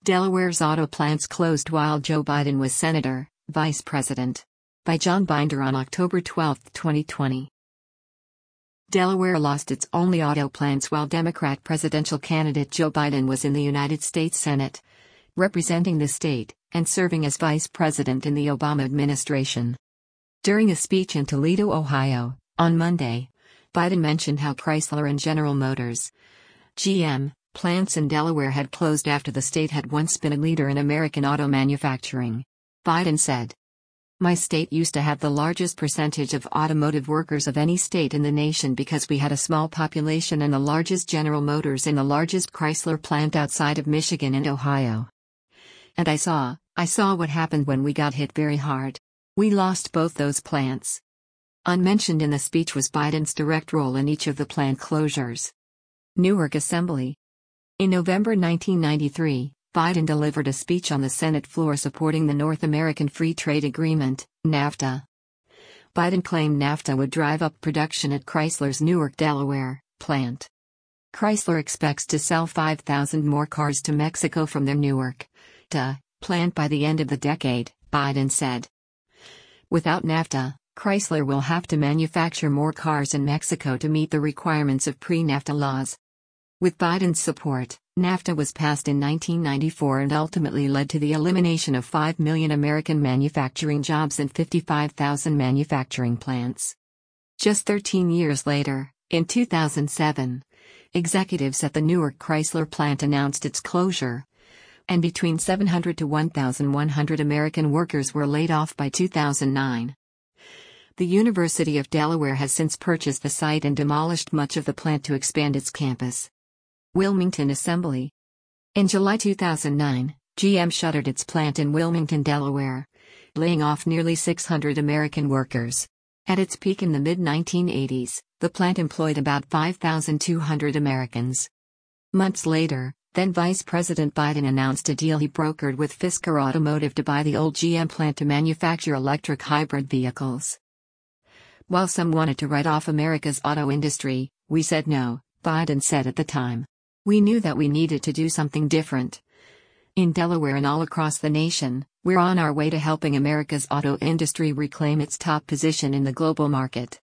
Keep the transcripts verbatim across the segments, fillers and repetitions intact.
Delaware's auto plants closed while Joe Biden was senator, vice president. By John Binder on October twelfth, twenty twenty. Delaware lost its only auto plants while Democrat presidential candidate Joe Biden was in the United States Senate, representing the state, and serving as vice president in the Obama administration. During a speech in Toledo, Ohio, on Monday, Biden mentioned how Chrysler and General Motors, G M, plants in Delaware had closed after the state had once been a leader in American auto manufacturing. Biden said, "My state used to have the largest percentage of automotive workers of any state in the nation because we had a small population and the largest General Motors and the largest Chrysler plant outside of Michigan and Ohio. And I saw, I saw what happened when we got hit very hard. We lost both those plants." Unmentioned in the speech was Biden's direct role in each of the plant closures. Newark Assembly. In November nineteen ninety-three, Biden delivered a speech on the Senate floor supporting the North American Free Trade Agreement, NAFTA. Biden claimed NAFTA would drive up production at Chrysler's Newark, Delaware, plant. Chrysler expects to sell five thousand more cars to Mexico from their Newark, D A, plant by the end of the decade, Biden said. Without NAFTA, Chrysler will have to manufacture more cars in Mexico to meet the requirements of pre-NAFTA laws. With Biden's support, NAFTA was passed in nineteen ninety-four and ultimately led to the elimination of five million American manufacturing jobs and fifty-five thousand manufacturing plants. Just thirteen years later, in two thousand seven, executives at the Newark Chrysler plant announced its closure, and between seven hundred to one thousand one hundred American workers were laid off by two thousand nine. The University of Delaware has since purchased the site and demolished much of the plant to expand its campus. Wilmington Assembly. In July two thousand nine, G M shuttered its plant in Wilmington, Delaware, laying off nearly six hundred American workers. At its peak in the mid nineteen eighties, the plant employed about five thousand two hundred Americans. Months later, then Vice President Biden announced a deal he brokered with Fisker Automotive to buy the old G M plant to manufacture electric hybrid vehicles. "While some wanted to write off America's auto industry, we said no," Biden said at the time. "We knew that we needed to do something different. In Delaware and all across the nation, we're on our way to helping America's auto industry reclaim its top position in the global market."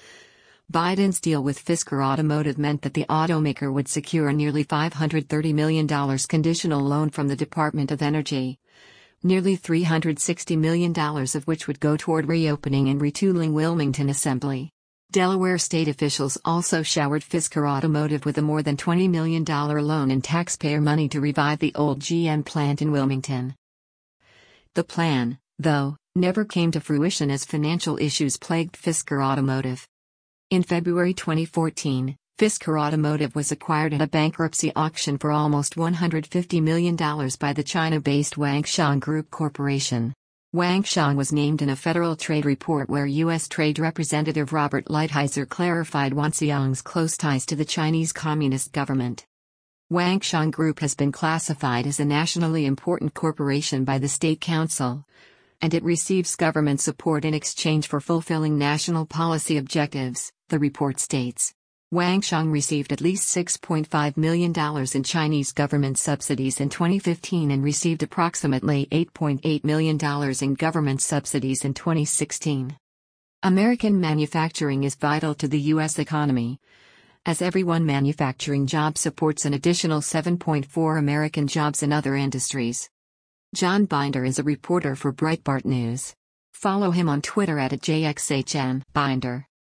Biden's deal with Fisker Automotive meant that the automaker would secure a nearly five hundred thirty million dollars conditional loan from the Department of Energy, nearly three hundred sixty million dollars of which would go toward reopening and retooling Wilmington Assembly. Delaware state officials also showered Fisker Automotive with a more than twenty million dollars loan in taxpayer money to revive the old G M plant in Wilmington. The plan, though, never came to fruition as financial issues plagued Fisker Automotive. In February twenty fourteen, Fisker Automotive was acquired at a bankruptcy auction for almost one hundred fifty million dollars by the China-based Wanxiang Group Corporation. Wanxiang was named in a federal trade report where U S Trade Representative Robert Lighthizer clarified Wanxiang's close ties to the Chinese Communist government. Wanxiang Group has been classified as a nationally important corporation by the State Council, and it receives government support in exchange for fulfilling national policy objectives, the report states. Wanxiang received at least six point five million dollars in Chinese government subsidies in twenty fifteen and received approximately eight point eight million dollars in government subsidies in twenty sixteen. American manufacturing is vital to the U S economy, as every one manufacturing job supports an additional seven point four American jobs in other industries. John Binder is a reporter for Breitbart News. Follow him on Twitter at J X H N Binder.